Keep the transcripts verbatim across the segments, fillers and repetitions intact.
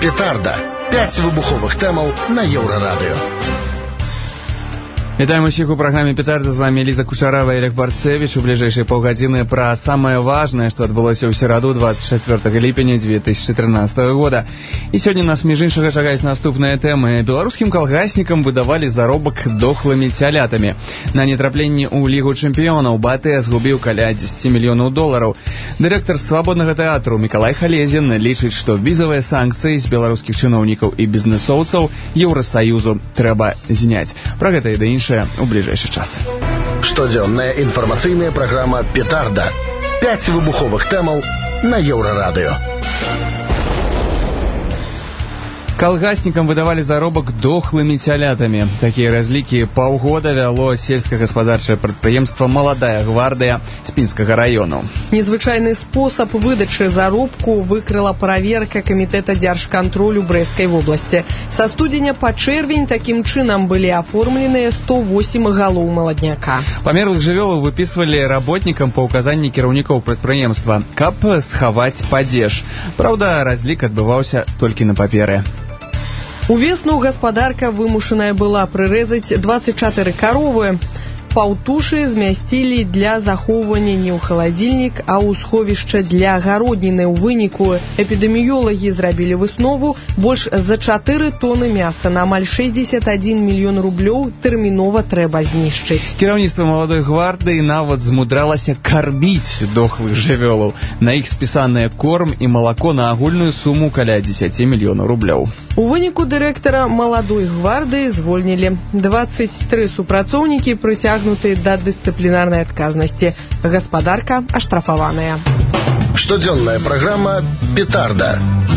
Петарда. Пять выбуховых тэмаў на Еўрарадыё. Вітаем усіх у праграме «Петарда». З вами Лиза Кушарава и Олег Барцевич. У ближайшие полгодины про самое важное, что отбылося ў сераду двадцать четвёртага ліпеня две тысячи тринадцатого года. И сегодня нас між іншага чакаюць наступныя тэмы. Беларускім калгаснікам выдавалі заробак дохлымі цялятамі. На нетрапленні ў Лігу чэмпіёнаў БАТЭ згубіў каля дзесяці мільёнаў долараў. Дырэктар свабоднага тэатру Мікалай Халезін лічыць, што візавыя санкцыі з беларускіх чыноўнікаў і бізнэсоўцаў Еўрасаюзу трэба зняць. Пра гэта і да іншага у ближайший час. Штодзённая інфармацыйная праграма «Петарда». Пять выбуховых тэмаў на Еўрарадыё. Калгаснікам выдавалі заробак дохлымі цялятамі. Такія разлікі паўгода вяло сельскагаспадарчае прадпрыемства «Маладая гвардыя» з Пінскага раёну. Незвычайны спосаб выдачы заробку выкрыла праверка камітэта дзяржкантролю Брэсцкай вобласці. Са студзеня па чэрвень такім чынам былі аформленыя сто восемь галоў маладняка. Памерлых жывёлаў выпісвалі работнікам па ўказанні кіраўнікоў прадпрыемства, каб схаваць падзеж. Праўда, разлік адбываўся толькі на паперы. Увесну гаспадарка вымушаная была прырэзаць двадцать чатыры каровы. Паўтушы змясцілі для захоўвання не ў халадзільнік, а ў сховішча для гародніны. У выніку эпідэміёлагі зрабілі выснову: больш за чатыры тоны мяса на амаль шэсцьдзесят адзін мільён рублёў тэрмінова трэба знішчыць. Кіраўніцтва «Маладой гвардыі» нават змудралася карміць дохлых жывёлаў. На іх спісаныя корм і малако на агульную суму каля дзесяці мільёнаў рублёў. У выніку дырэктара «Маладой гвардыі» звольнілі. двадцать тры супрацоўнікі прыцягнуты да дысцыплінарнай адказнасці. Гаспадарка аштрафаваная. Штодзённая праграма «Петарда».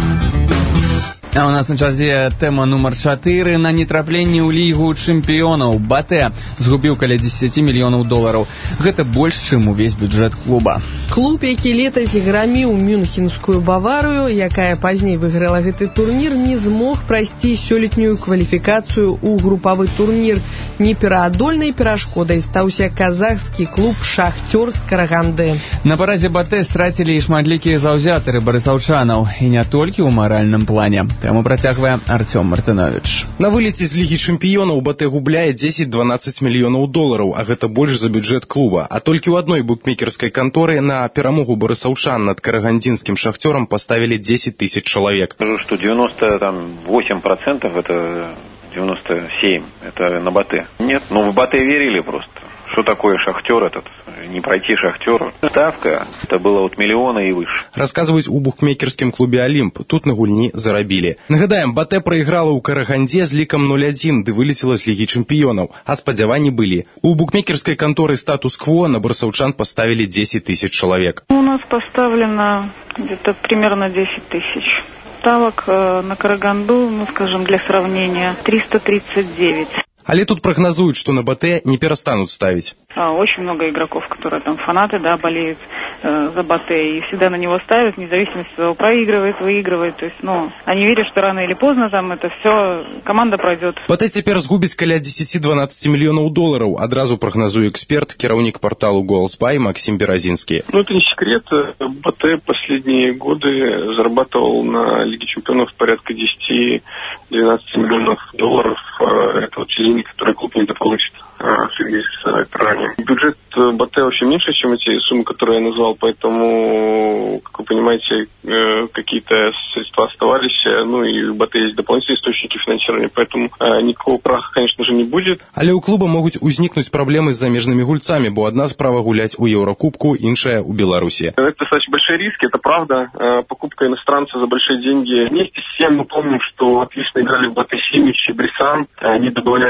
А у нас на чарзе тэма нумар чатыры. На нетрапленні ў Лігу чэмпіёнаў БАТЭ згубіў каля дзесяці мільёнаў долараў. Гэта больш, чым увесь бюджэт клуба. Клуб, які летась граміў мюнхенскую Баварыю, якая пазней выйграла гэты турнір, не змог прайсці сёлетнюю кваліфікацыю ў групавы турнір. Непераадольнай перашкодай стаўся казахскі клуб «Шахтёр» з Караганды. На паразе БАТЭ страцілі і шматлікія заўзятары барысаўчанаў, і не толькі ў маральным плане. Тэму працягвае Артём Мартынович. На вылеце з Лігі чэмпіёнаў БАТЭ губляе дзесяць-дванаццаць мільёнаў долараў, а гэта больш за бюджэт клуба. А толькі ў адной букмекерскай канторы на перамогу барысаўчан над карагандзінскім «Шахтёрам» поставили десять тысяч человек. Скажу, что девяносто восемь процентов это девяносто семь это на БАТЭ. Нет, ну в БАТЭ верили просто. Что такое «Шахтёр» этот? Не пройти «Шахтёр». Ставка это было от миллиона и выше. Расказваюць у букмекерскім клубе «Олимп». Тут на гульні зарабілі. Нагадаем, БАТЭ прайграла ў Карагандзе з лікам ноль адзін, ды вылецела з Лігі чэмпіёнаў, а спадзяванні былі. У букмекерской конторы «Статус-кво» на барысаўчан поставили десять тысяч человек. У нас поставлено где-то примерно десять тысяч. Ставок э, на Караганду, ну скажем, для сравнения, триста тридцать девять. Але тут прогнозуют, что на БАТЭ не перестанут ставить. Очень много игроков, которые там фанаты, да, болеют э, за БАТЭ и всегда на него ставят, вне зависимости от того, проигрывает, выигрывает. То есть, ну, они верят, что рано или поздно там это все, команда пройдет. БАТЭ цяпер згубіць каля дзесяці-дванаццаці мільёнаў долараў. Адразу прогнозуе эксперт, кіраўнік порталу «Голспай» Максим Берозинский. Ну, это не секрет. БАТЭ последние годы зарабатывал на Лиге чемпионов порядка десяти-двенадцати миллионов долларов. Это вот деньги, которые клуб не дополучит в связи с программой. Бюджет БАТЭ вообще меньше, чем эти суммы, которые я назвал, поэтому, как вы понимаете, какие-то средства оставались, ну и у БАТЭ есть дополнительные источники финансирования, поэтому никакого краха, конечно же, не будет. Але у клуба могут узнікнуть проблемы с замежными гульцами, бо одна справа гулять у Еврокубку, иншая у Беларуси. Это достаточно большие риски, это правда. Покупка иностранца за большие деньги. Вместе с тем мы помним, что отлично играли в БАТЭ Симич и Брисан. Они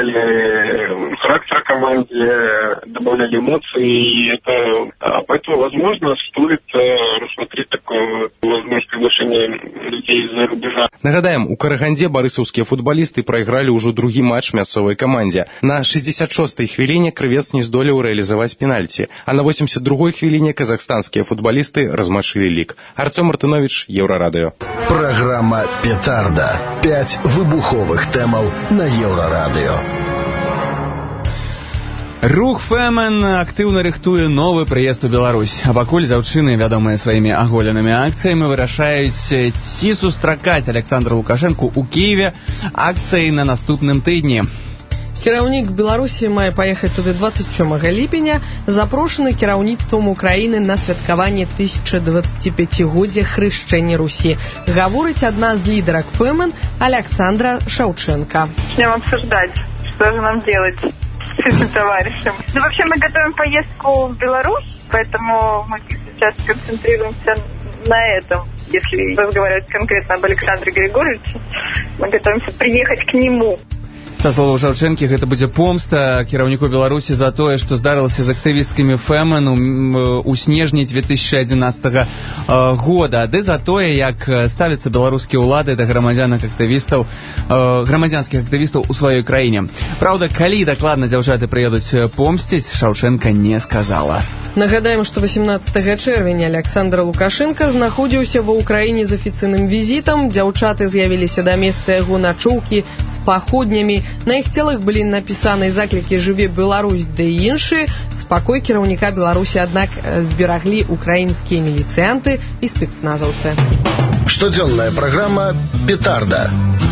добавляли характера команде, добавляли эмоции, и это, поэтому, возможно, стоит рассмотреть такое возможность приглашения людей из-за рубежа. Нагадаем, у Караганде барысаўскія футболисты проиграли уже другі матч мясцовай команде. На шестьдесят шостой хвіліне крывец не здолеў реализовать пенальти, а на восемьдесят другой хвіліне казахстанские футболисты размашили лик. Артём Мартынович, Еврорадио. Программа «Петарда». Пять выбуховых тэмаў на Еврорадио. Рух Фэмен актыўна рыхтуе новы прыезд у Беларусь. А пакуль дзяўчыны, вядомыя сваімі аголенымі акцыямі, вырашаюць, ці сустракаць Александра Лукашэнку ў Кіеве акцыі на наступным тыдні. Кіраўнік Беларусі мае паехаць туды двадцать сёмага ліпеня, запрошаны кіраўніцтвам Украіны на святкаванне тысяча двадццаціпяцігоддзя хрышчэння Русі. Гаворыць адна з лідарак Фэмен Александра Шаўчэнка. Начнем обсуждать, что же нам делать с этим товарищем. Ну, вообще, мы готовим поездку в Беларусь, поэтому мы сейчас концентрируемся на этом. Если разговаривать конкретно об Александре Григорьевиче, мы готовимся приехать к нему. Са словаў Шаўчэнкі, гэта будзе помста кіраўніку Беларусі за тое, што здарылася з актывісткамі Фэмен у снежні две тысячи адзінаццатага года, ды за тое, як ставяцца беларускія ўлады да грамадзянак актывістаў, грамадзянскіх актывістаў у сваёй краіне. Праўда, калі дакладна дзяўчаты прыедуць помсціць, Шаўчэнка не сказала. Нагадаем, што васемнаццатага чэрвеня Александр Лукашенко знаходзіўся ва ўкраіне з афіцыйным візітам. Дзяўчаты з'явіліся да месца яго начоўкі з паходнямі. На іх целах былі напісаны заклікі «Жыве Беларусь» ды іншыя. Спакой кіраўніка Беларусі, аднак, збераглі украінскія міліцыянты і спецназаўцы. Штодзённая праграма «Петарда».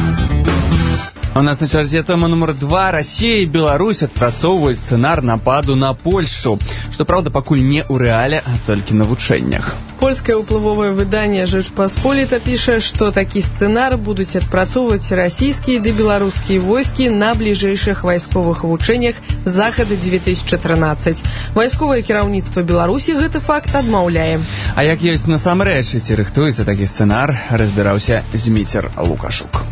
У нас на чарзе тэма нумар два. Россия и Беларусь адпрацоўваюць сцэнар нападу на Польшу. Што, праўда, пакуль не ў рэале, а толькі на вучэннях. Польскае ўплывовае выданне «Жэч Пасполіта» піша, што такі сцэнар будуць адпрацоўваць расійскія ды беларускія войскі на бліжэйшых вайсковых вучэннях захады две тысячи тринадцать. Вайсковае кіраўніцтва Беларусі гэты факт адмаўляе. А як ёсць насамрэч, ці рыхтуецца такі сцэнар, разбіраўся Зміцер Лукашук.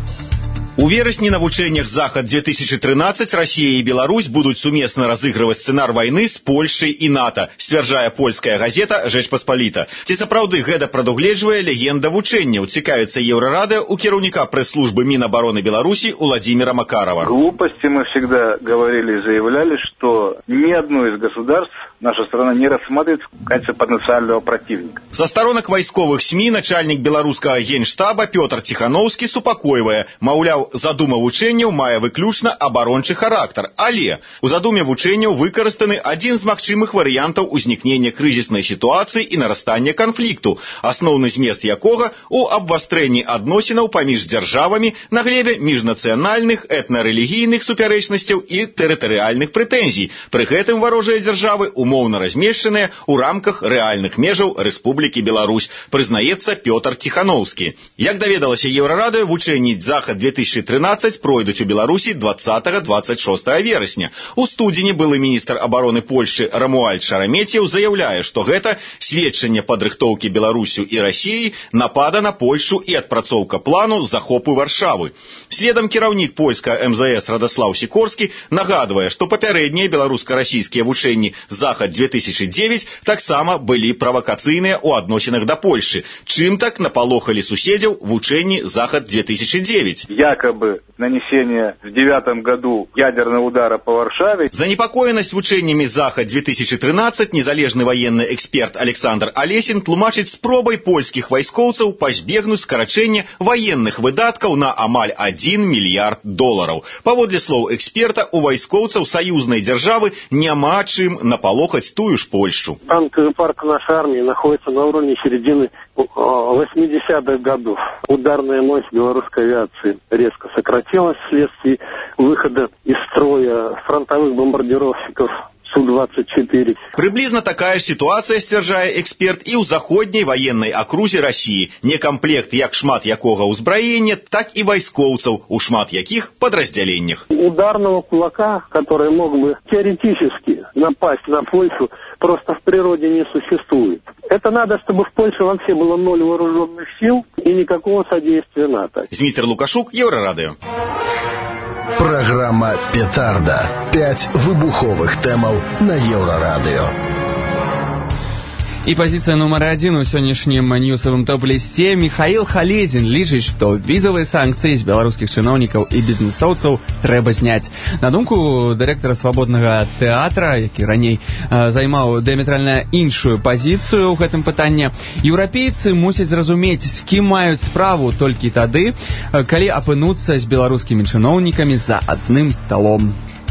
У вересні на вучэннях «Захад две тысячи тринадцать» Россия и Беларусь будут суместно разыгрывать сценар войны с Польшей и НАТО, сцвярджае польская газета «Жэч Пасполіта». Ці сапраўды гэта прадугледжвае легенда вучэнняў, цікавіцца Еўрарадыё у кіраўніка пресс-службы Минобороны Беларуси Владимира Макарова. Глупости мы всегда говорили и заявляли, что ни одно из государств наша страна не рассматривает в качестве потенциального противника. Со сторонок вайсковых СМИ начальник беларускага генштаба Пётр Тихановский супакойвае, маўляў, задума вучэнняў мае выключна абарончы характар, але у задуме вучэнняў выкарыстаны адзін з магчымых варыянтаў узнікнення крызіснай сітуацыі і нарастання канфлікту, асноўны змест якога у абвастрэнні адносінаў паміж дзяржавамі на глебе міжнацыянальных, этнарэлігійных супярэчнасцяў і тэрытарыяльных прэтэнзій. Пры гэтым варожыя дзяржавы умоўна размешчаныя ў рамках рэальных межаў Рэспублікі Беларусь, прызнаецца Пётр Тихановскі. Як даведалася Еўрарадыё, вучэнні «Захад две тысячи тринадцать» пройдуць у Беларусі двадцатага — двадцать шостага верасня. У студзені былы міністр абароны Польшчы Рамуальд Шарамецьеў заяўляе, што гэта сведчанне падрыхтоўкі Беларусю і Расіяй напада на Польшу і адпрацоўка плану захопу Варшавы. Следам кіраўнік польскага эм зэ эс Радаслаў Сікорскі нагадвае, што папярэднія беларуска-расійскія вучэнні «Захад две тысячи девять» таксама былі правакацыйныя ў адносінах да Польшчы. Чым так напалохалі суседзяў вучэнні «Захад две тысячи девять». Якобы нанесение в девятом году ядерного удара по Варшаве. Занепокоенность вучэннямі «Захад две тысячи тринадцать» незалежны военный эксперт Александр Алесін тлумачыць спробай польскіх вайскоўцаў пазбегнуць скарачэння военных выдаткаў на амаль один мільярд долараў. Паводле слоў эксперта, у вайскоўцаў саюзнай дзяржавы няма чым напалохаць тую ж Польшу. Танковый парк нашей армии находится на уровне середины восьмидесятых годов. Ударная мощь белорусской авиации резко сократилась вследствие выхода из строя фронтовых бомбардировщиков Су двадцать четыре. Приблизно такая ж ситуация, сцвярджае эксперт, і ў заходняй военной акрузе России. Некомплект як шмат якога ўзбраення, так і вайскоўцаў, у шмат якіх подраздзяленнях. Ударного кулака, который мог бы теоретически напасть на Польшу, просто в природе не существует. Это надо, чтобы в Польше вообще было ноль вооруженных сил и никакого содействия НАТО. Зміцер Лукашук, Еўрарадыё. Программа «Петарда». Пять выбуховых тэмаў на Еўрарадыё. І пазіцыя нумар адзін у сённяшнім ньюсавым топ-лісце. Михаил Халедзін лічыць, што візавыя санкцыі з беларускіх чыноўнікаў і бізнесоўцаў трэба зняць. На думку дырэктара свабоднага тэатра, які раней э, займаў дыаметральна іншую пазіцыю ў гэтым пытанні, еўрапейцы мусяць зразумець, з кім маюць справу толькі тады, калі апынуцца з беларускімі чыноўнікамі за адным сталом.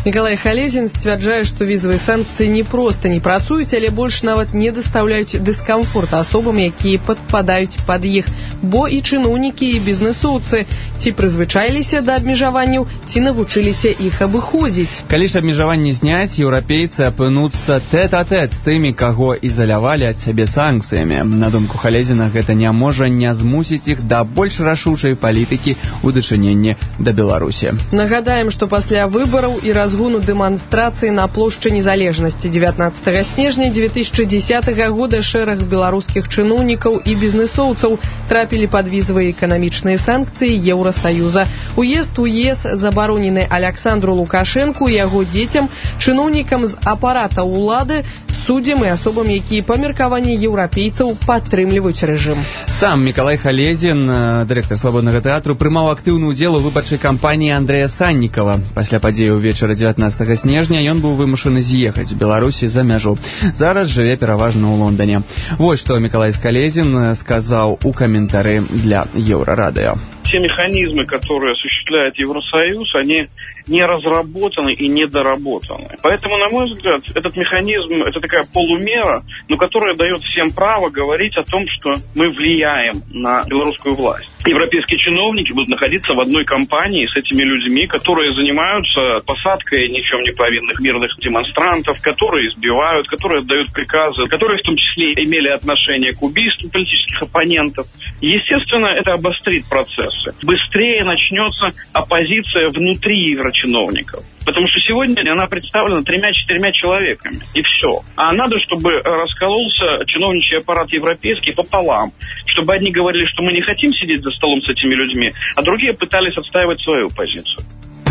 Миколай Халезін сцвярджае, што візавыя санкцыі не проста не працуюць, але больш нават не дастаўляюць дыскамфорт асобам, якія падпадаюць пад іх, бо і чыноўнікі, і бізнэсоўцы ці прызвычаіліся да абмежаванняў, ці навучыліся іх абыходзіць. Калі ж абмежаванні зняць, еўрапейцы апынуцца тэт-а-тэт з тымі, каго ізалявалі ад сябе санкцыямі. На думку Халезіна, гэта не можа не змусіць іх да больш рашучай палітыкі ў дачыненні да Беларусі. Нагадаем, што пасля выбараў і разгону дэманстрацыі на плошчы Незалежнасці дзевятнаццатага снежня дзве тысячы дзесятага года шэраг беларускіх чыноўнікаў і бізнэсоўцаў трапілі пад візавыя эканамічныя санкцыі Еўрасаюза. Уезд у ЕС забаронены Александру Лукашэнку, яго дзецям, чыноўнікам з апарата ўлады, суддзям і асобам, якія па меркаванні еўрапейцаў падтрымліваюць рэжым. Сам Миколай Халезін, дырэктар свабоднага тэатру, прымаў актыўны ўдзел у выбарчай кампаніі Андрэя Саннікава. Пасля падзеяў вечара дзевятнаццатага снежня ён быў вымушаны з'ехаць з Беларусі за мяжу. Зараз жыве пераважна ў Лондоне. Вось што Миколай Халезін сказаў у каментары для Еврорадио. Те механизмы, которые осуществляет Евросоюз, они не разработаны и недоработаны. Поэтому, на мой взгляд, этот механизм, это такая полумера, но которая дает всем право говорить о том, что мы влияем на белорусскую власть. Европейские чиновники будут находиться в одной компании с этими людьми, которые занимаются посадкой ни в чем не повинных мирных демонстрантов, которые избивают, которые отдают приказы, которые в том числе имели отношение к убийству политических оппонентов. Естественно, это обострит процессы. Быстрее начнется оппозиция внутри еврочиновников. Потому что сегодня она представлена тремя-четырьмя человеками. И все. А надо, чтобы раскололся чиновничий аппарат европейский пополам. Чтобы одни говорили, что мы не хотим сидеть за столом с этими людьми, а другие пытались отстаивать свою позицию.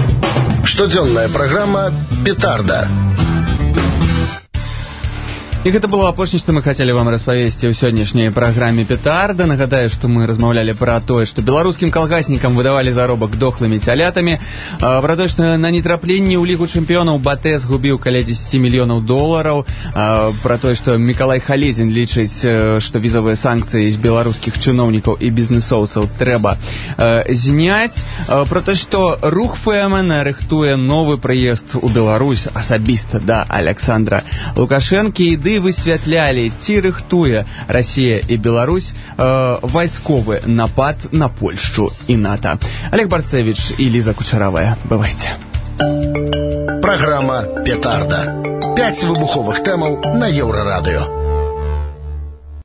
Штодзённая праграма «Петарда». І гэта было апошняе, што мы хацелі вам распавесці ў сённяшняй праграме «Петарда». Нагадаю, што мы размаўлялі пра тое, што беларускім калгаснікам выдавалі заробак дохлымі цялятамі, пра тое, што на нетрапленні ў Лігу чэмпіёнаў БАТЭ згубіў каля дзесяці мільёнаў долараў, пра тое, што Миколай Халезін лічыць, што візавыя санкцыі з беларускіх чыноўнікаў і бізнэсоўцаў трэба зняць, пра тое, што рух ФМН рыхтуе новы прыезд у Беларусь асабіста да Александра Лукашэнкі, і высвятлялі, ці рыхтуе Расія і Беларусь э, вайсковы напад на Польшчу і НАТО. Олег Барцевич і Лиза Кучаравая. Бывайце. Праграма «Петарда». Пяць выбуховых тэмаў на Еўрарадыё.